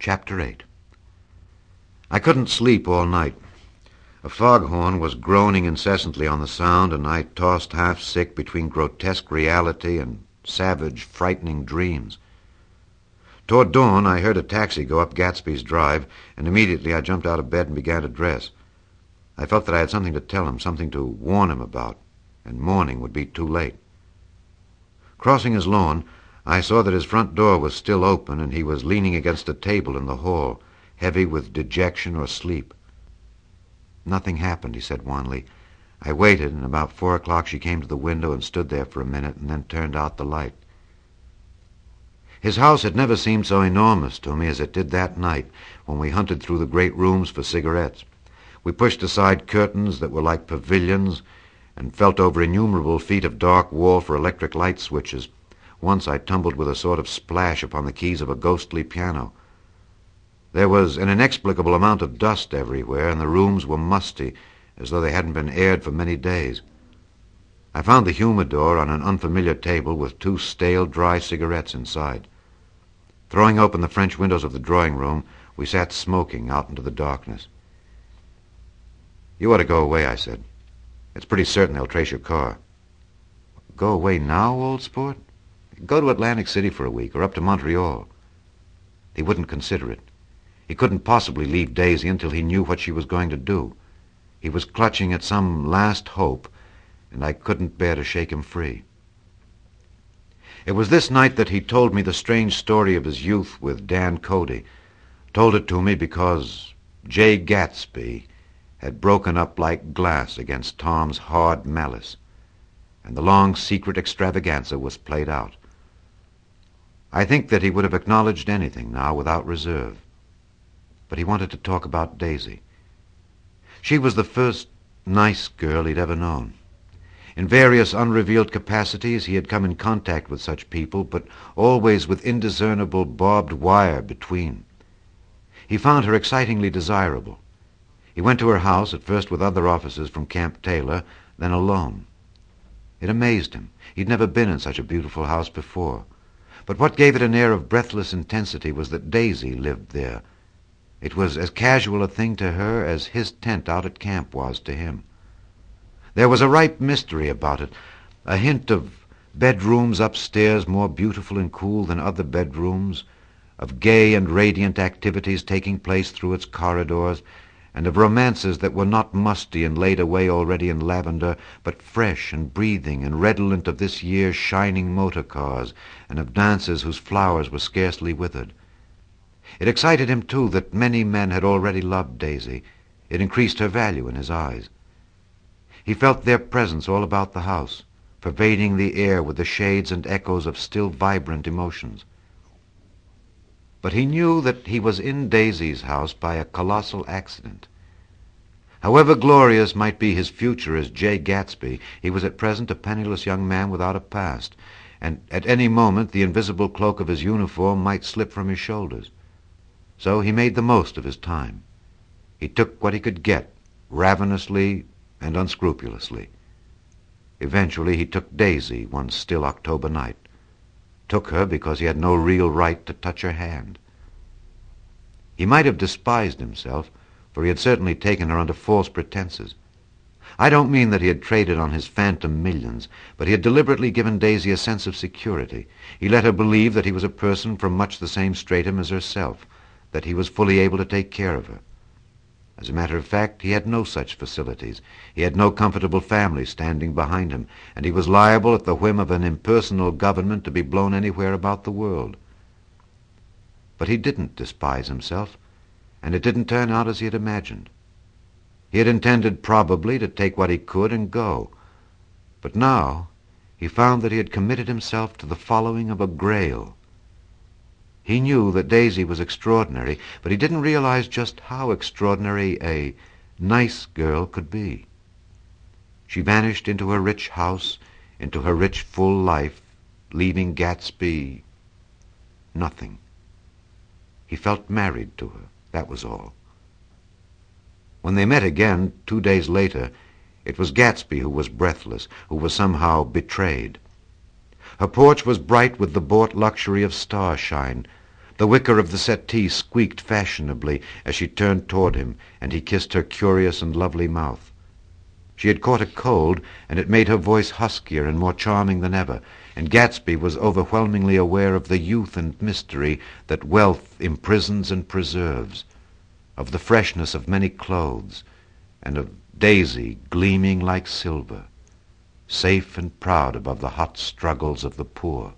Chapter 8. I couldn't sleep all night. A foghorn was groaning incessantly on the sound, and I tossed half sick between grotesque reality and savage, frightening dreams. Toward dawn, I heard a taxi go up Gatsby's Drive, and immediately I jumped out of bed and began to dress. I felt that I had something to tell him, something to warn him about, and morning would be too late. Crossing his lawn, I saw that his front door was still open, and he was leaning against a table in the hall, heavy with dejection or sleep. "Nothing happened," he said wanly. I waited, and about 4 o'clock she came to the window and stood there for a minute, and then turned out the light. His house had never seemed so enormous to me as it did that night when we hunted through the great rooms for cigarettes. We pushed aside curtains that were like pavilions and felt over innumerable feet of dark wall for electric light switches. Once I tumbled with a sort of splash upon the keys of a ghostly piano. There was an inexplicable amount of dust everywhere, and the rooms were musty, as though they hadn't been aired for many days. I found the humidor on an unfamiliar table with 2 stale, dry cigarettes inside. Throwing open the French windows of the drawing room, we sat smoking out into the darkness. "You ought to go away," I said. "It's pretty certain they'll trace your car." "Go away now, old sport?" "Go to Atlantic City for a week, or up to Montreal." He wouldn't consider it. He couldn't possibly leave Daisy until he knew what she was going to do. He was clutching at some last hope, and I couldn't bear to shake him free. It was this night that he told me the strange story of his youth with Dan Cody. Told it to me because Jay Gatsby had broken up like glass against Tom's hard malice, and the long secret extravaganza was played out. I think that he would have acknowledged anything now without reserve. But he wanted to talk about Daisy. She was the first nice girl he'd ever known. In various unrevealed capacities he had come in contact with such people, but always with indiscernible barbed wire between. He found her excitingly desirable. He went to her house, at first with other officers from Camp Taylor, then alone. It amazed him. He'd never been in such a beautiful house before. But what gave it an air of breathless intensity was that Daisy lived there. It was as casual a thing to her as his tent out at camp was to him. There was a ripe mystery about it, a hint of bedrooms upstairs more beautiful and cool than other bedrooms, of gay and radiant activities taking place through its corridors, and of romances that were not musty and laid away already in lavender, but fresh and breathing and redolent of this year's shining motor cars, and of dances whose flowers were scarcely withered. It excited him, too, that many men had already loved Daisy. It increased her value in his eyes. He felt their presence all about the house, pervading the air with the shades and echoes of still vibrant emotions. But he knew that he was in Daisy's house by a colossal accident. However glorious might be his future as Jay Gatsby, he was at present a penniless young man without a past, and at any moment the invisible cloak of his uniform might slip from his shoulders. So he made the most of his time. He took what he could get, ravenously and unscrupulously. Eventually he took Daisy one still October night. Took her because he had no real right to touch her hand. He might have despised himself, for he had certainly taken her under false pretenses. I don't mean that he had traded on his phantom millions, but he had deliberately given Daisy a sense of security. He let her believe that he was a person from much the same stratum as herself, that he was fully able to take care of her. As a matter of fact, he had no such facilities. He had no comfortable family standing behind him, and he was liable at the whim of an impersonal government to be blown anywhere about the world. But he didn't despise himself, and it didn't turn out as he had imagined. He had intended probably to take what he could and go, but now he found that he had committed himself to the following of a grail. He knew that Daisy was extraordinary, but he didn't realize just how extraordinary a nice girl could be. She vanished into her rich house, into her rich, full life, leaving Gatsby nothing. He felt married to her, that was all. When they met again, 2 days later, it was Gatsby who was breathless, who was somehow betrayed. Her porch was bright with the bought luxury of starshine, The wicker of the settee squeaked fashionably as she turned toward him, and he kissed her curious and lovely mouth. She had caught a cold, and it made her voice huskier and more charming than ever, and Gatsby was overwhelmingly aware of the youth and mystery that wealth imprisons and preserves, of the freshness of many clothes, and of Daisy gleaming like silver, safe and proud above the hot struggles of the poor.